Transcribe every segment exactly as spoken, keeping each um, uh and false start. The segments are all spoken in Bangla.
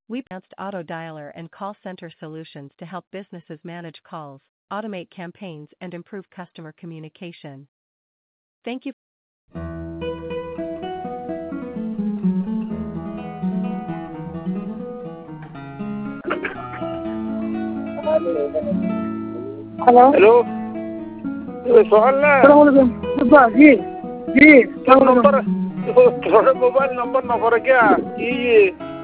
We announced auto dialer and call center solutions to help businesses manage calls, automate campaigns, and improve customer communication. Thank you. Hello hello Sohan ना सलाम जी जी तो नंबर थोड़ा मोबाइल नंबर नंबर क्या ये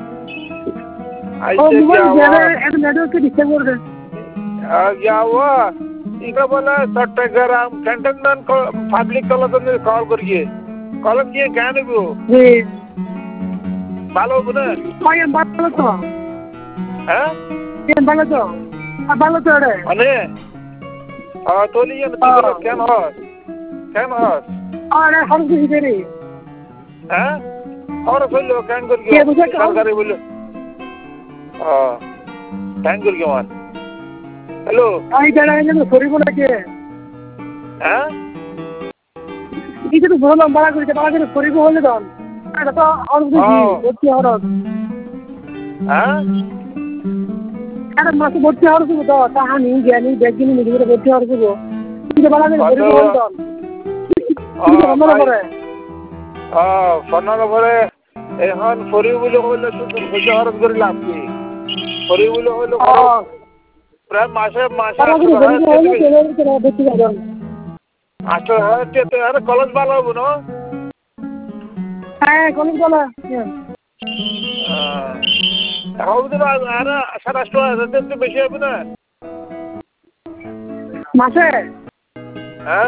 ओ मोबाइल ज्यादा एड नेटवर्क के डिस्टर्ब कर रहे क्या हुआ इनका बोला चट्टग्राम कैंटनमेंट पब्लिक कॉलेज में कॉल करिए कॉलेज किए क्या नहीं वो जी बालो बने कोई बालो तो हैं ये बालो तो अब बालो तो है अने आ तो लिए ना तो क्या ना क्या ना अरे हम किसी तेरी हैं और कोई लोग क्या करिए सरकारी बोलो हाँ क्या करिए मान हेलो आई जाना है ना सॉरी बोला के हैं इधर तो बोलो बड़ा करके बड़ा करके सॉरी बोल दे दान अरे तो और कुछ होती है और हैं अरे मत बोलते और कुछ तो कहां नहीं गया नहीं देख नहीं मुझे बोलते और कुछ इधर बड़ा करके सॉरी बोल दान इधर हमारा पर है हाँ फन्ना का पर है এখন ফরি বলে হইলে শুধু পয়সা খরচ করে লাভ কি ফরি বলে হইলে প্রায় মাসে মাসে আটশো হাজার টাকা আরে কলেজ ভালো হবো না হ্যাঁ কলেজ ভালো এখন তো আরে সাতাশ হাজার তো বেশি হবে না মাসে হ্যাঁ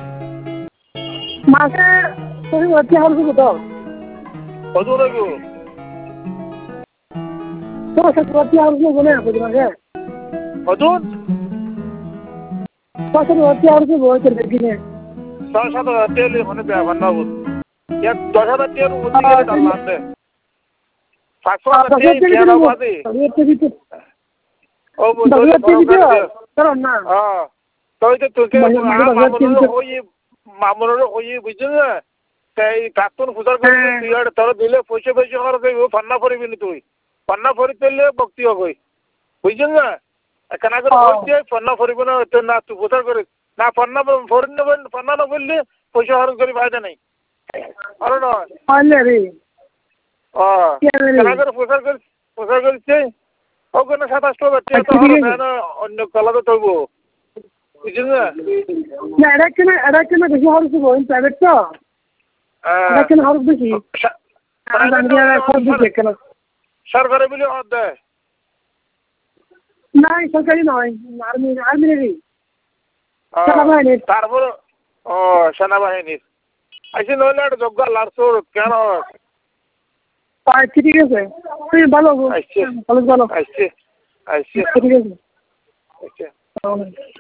মাসে তুমি হচ্ছে আর কি তো কত লাগবে তো সব হচ্ছে আর কি বলে বুঝি মাসে কত তো সব হচ্ছে আর কি বলতে দিনে ছয় সাত হাজার টাকা মানে ব্যাপার না বুঝ এক দশ হাজার টাকার মধ্যে গেলে দাম লাগবে পাঁচশো হাজার টাকা কেনা বাদে ও বলো না হ্যাঁ তো তো তোকে ওই মামুনের ওই বুঝছিস না তাই প্রাক্তন খুদার করে তুই আর তোর দিলে পয়সা পয়সা খরচ হইব ফান্না পড়বি না তুই ফান্না পড়ি পেলে ভক্তি হবে বুঝছিস না কেন করে বলছি ফান্না পড়বি না তো না তুই কোথায় করে না ফান্না পড়ি না ফান্না না বললে পয়সা খরচ করি ফায়দা নেই আরে না আলে রে ও কেন করে প্রচার কর প্রচার করছে ওখানে সাতাশ টাকা তো না অন্য কলাতে তৈব বুঝছিস না না এটা কেন এটা কেন বেশি খরচ হবো প্রাইভেট তো এটা কেন খরচ বেশি সরকারি বলে দেয় নাই সরকারি নয় আর্মি আর্মিনেরই তারপর ও সেনাবাহিনীর আইসি নইলে একটা যোগ্য লাড়ছোর কেন আচ্ছা ঠিক আছে তুই ভালো আসছে ভালো ভালো আসছে আসছে ঠিক আছে আচ্ছা